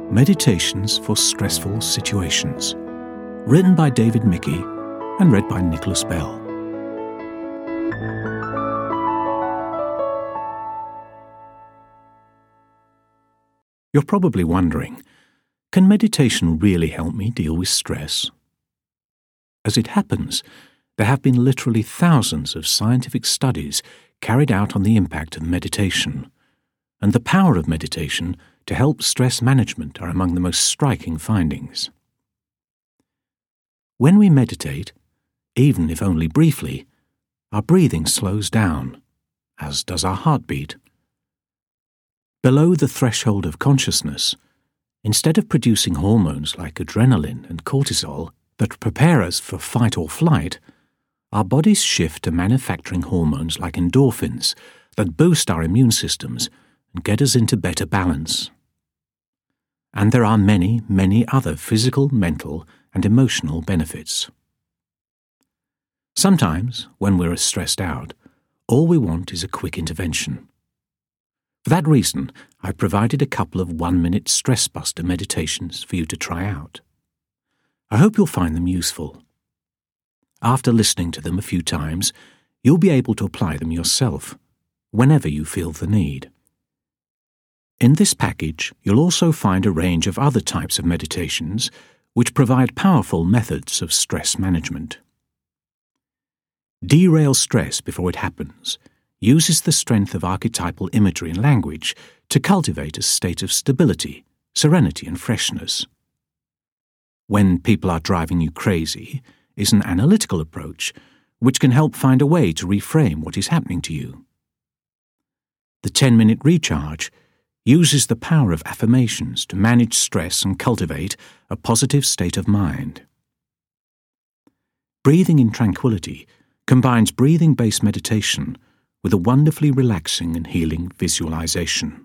Meditations for Stressful Situations, written by David Mickey and read by Nicholas Bell. You're probably wondering, can meditation really help me deal with stress? As it happens, there have been literally thousands of scientific studies carried out on the impact of meditation, and the power of meditation to help stress management are among the most striking findings. When we meditate, even if only briefly, our breathing slows down, as does our heartbeat. Below the threshold of consciousness, instead of producing hormones like adrenaline and cortisol that prepare us for fight or flight, our bodies shift to manufacturing hormones like endorphins that boost our immune systems and get us into better balance. And there are many, many other physical, mental, and emotional benefits. Sometimes, when we're stressed out, all we want is a quick intervention. For that reason, I've provided a couple of 1-minute stress buster meditations for you to try out. I hope you'll find them useful. After listening to them a few times, you'll be able to apply them yourself, whenever you feel the need. In this package, you'll also find a range of other types of meditations which provide powerful methods of stress management. Derail Stress Before It Happens uses the strength of archetypal imagery and language to cultivate a state of stability, serenity, and freshness. When People Are Driving You Crazy is an analytical approach which can help find a way to reframe what is happening to you. The 10-minute Recharge uses the power of affirmations to manage stress and cultivate a positive state of mind. Breathing in Tranquility combines breathing-based meditation with a wonderfully relaxing and healing visualization.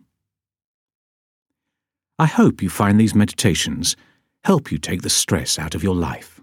I hope you find these meditations help you take the stress out of your life.